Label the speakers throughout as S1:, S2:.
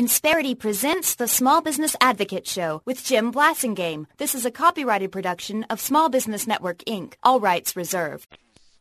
S1: Insperity presents the Small Business Advocate Show with Jim Blasingame. This is a copyrighted production of Small Business Network, Inc. All rights reserved.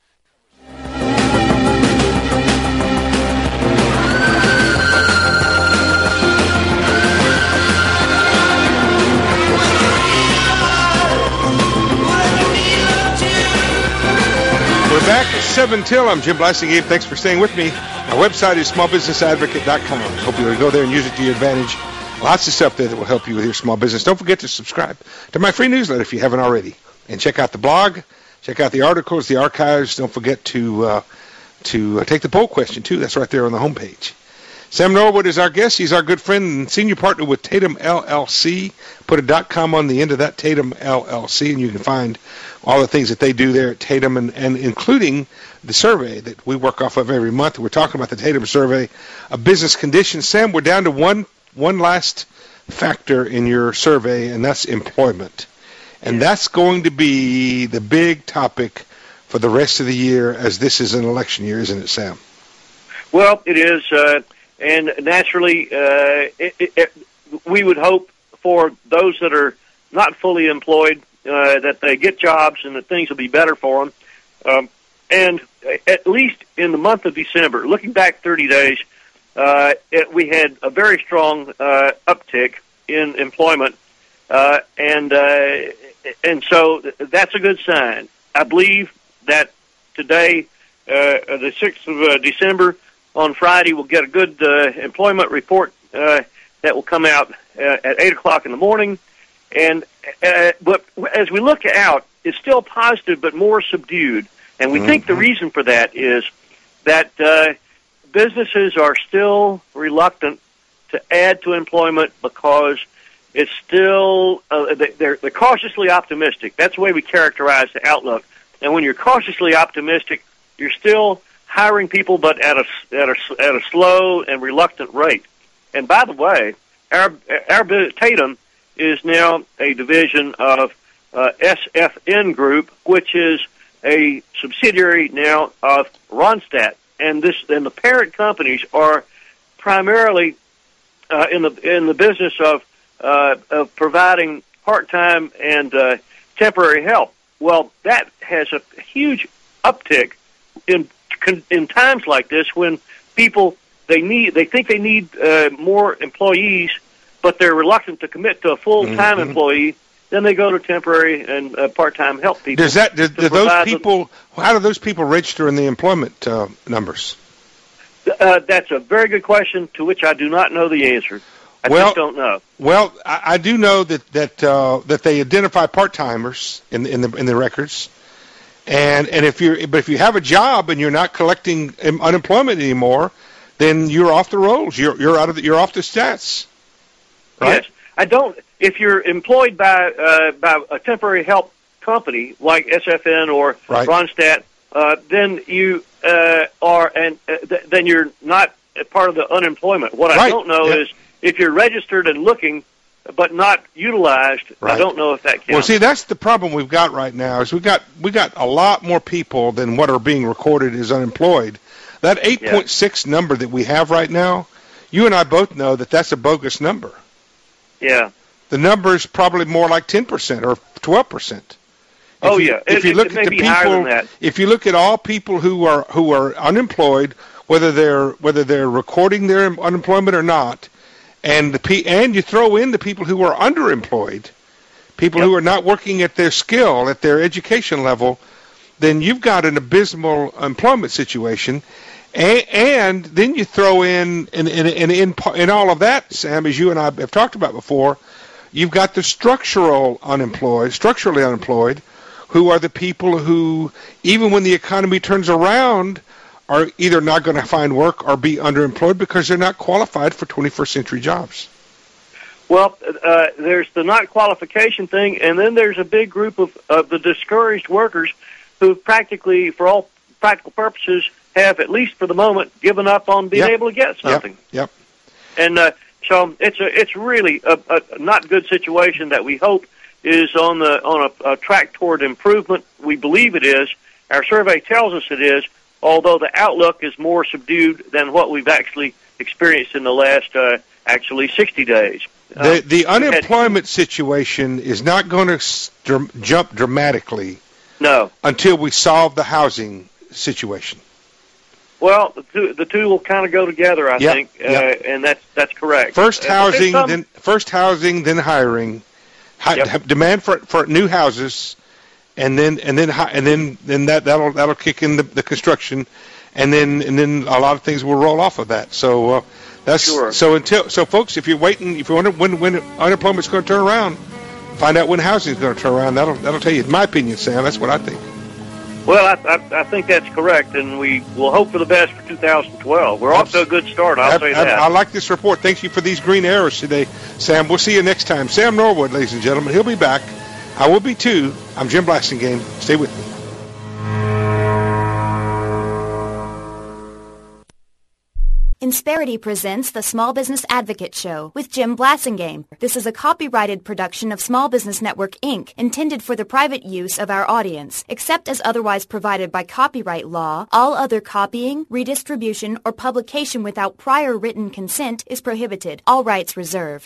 S2: We're back at 7 till. I'm Jim Blasingame. Thanks for staying with me. My website is smallbusinessadvocate.com. Hope you'll go there and use it to your advantage. Lots of stuff there that will help you with your small business. Don't forget to subscribe to my free newsletter if you haven't already. And check out the blog. Check out the articles, the archives. Don't forget to take the poll question, too. That's right there on the homepage. Sam Norwood is our guest. He's our good friend and senior partner with Tatum LLC. Put a .com on the end of that, Tatum LLC, and you can find all the things that they do there at Tatum, and including the survey that we work off of every month. We're talking about the Tatum survey of business conditions. Sam, we're down to one last factor in your survey, and that's employment. And that's going to be the big topic for the rest of the year, as this is an election year, isn't it, Sam?
S3: Well, it is. And naturally, we would hope for those that are not fully employed that they get jobs and that things will be better for them. And at least in the month of December, looking back 30 days, we had a very strong uptick in employment, and so that's a good sign. I believe that today, the 6th of December, on Friday, we'll get a good employment report that will come out at 8 o'clock in the morning. And but as we look out, it's still positive but more subdued. And we think the reason for that is that businesses are still reluctant to add to employment because it's still they're cautiously optimistic. That's the way we characterize the outlook. And when you're cautiously optimistic, you're still hiring people, but at a slow and reluctant rate. And by the way, our Tatum is now a division of SFN Group, which is a subsidiary now of Randstad. And the parent companies are primarily in the business of providing part-time and temporary help. Well, that has a huge uptick in times like this when people they think they need more employees, but they're reluctant to commit to a full-time employee. Then they go to temporary and part-time help people.
S2: How do those people register in the employment numbers?
S3: That's a very good question to which I do not know the answer. I just don't know.
S2: Well, I do know that they identify part-timers in the records. And if you have a job and you're not collecting unemployment anymore, then you're off the rolls. You're off the stats. Right?
S3: Yes, I don't. If you're employed by a temporary help company like SFN or Randstad, then you are, and then you're not a part of the unemployment. What I don't know is if you're registered and looking, but not utilized. I don't know if that counts.
S2: Well, see, that's the problem we've got right now. Is we got a lot more people than what are being recorded as unemployed. That 8.6 number that we have right now, you and I both know that that's a bogus number.
S3: Yeah.
S2: The number is probably more like 10% or 12%. If you look at the people, if you look at all people who are unemployed, whether they're recording their unemployment or not, and you throw in the people who are underemployed, people who are not working at their skill, at their education level, then you've got an abysmal employment situation. And then you throw in all of that, Sam, as you and I have talked about before, you've got the structurally unemployed, who are the people who, even when the economy turns around, are either not going to find work or be underemployed because they're not qualified for 21st century jobs.
S3: Well, there's the not qualification thing, and then there's a big group of the discouraged workers who practically, for all practical purposes, have, at least for the moment, given up on being able to get something.
S2: Yep.
S3: And so it's really a not good situation that we hope is on a track toward improvement. We believe it is. Our survey tells us it is, although the outlook is more subdued than what we've actually experienced in the last actually 60 days.
S2: The unemployment situation is not going to jump dramatically.
S3: No.
S2: Until we solve the housing situation.
S3: Well, the two will kind of go together, I think, and that's correct.
S2: First housing, then hiring. Demand for new houses, and then that'll kick in the construction, and then a lot of things will roll off of that. So that's
S3: sure.
S2: So folks, if you're waiting, if you wonder when unemployment's going to turn around, find out when housing is going to turn around. That'll tell you. In my opinion, Sam, that's what I think.
S3: Well, I think that's correct, and we will hope for the best for 2012. We're off to a good start, I'll say that.
S2: I like this report. Thank you for these green arrows today, Sam. We'll see you next time. Sam Norwood, ladies and gentlemen. He'll be back. I will be too. I'm Jim Blasingame. Stay with me.
S1: Insperity presents the Small Business Advocate Show with Jim Blasingame. This is a copyrighted production of Small Business Network, Inc., intended for the private use of our audience. Except as otherwise provided by copyright law, all other copying, redistribution, or publication without prior written consent is prohibited. All rights reserved.